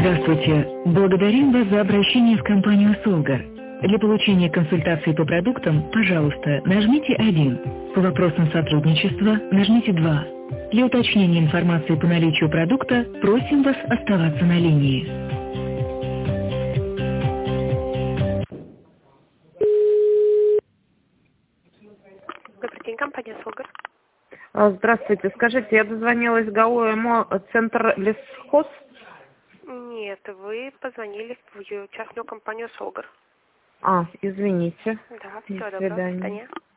Здравствуйте. Благодарим вас за обращение в компанию «Солгар». Для получения консультации по продуктам, пожалуйста, нажмите 1. По вопросам сотрудничества нажмите 2. Для уточнения информации по наличию продукта просим вас оставаться на линии. Добрый день, компания «Солгар». Здравствуйте. Скажите, я дозвонилась в ГАО МО Центр Лесхоз? Нет, вы позвонили в частную компанию «Солгар». Извините. Да, До всего доброго, до свидания. свидания.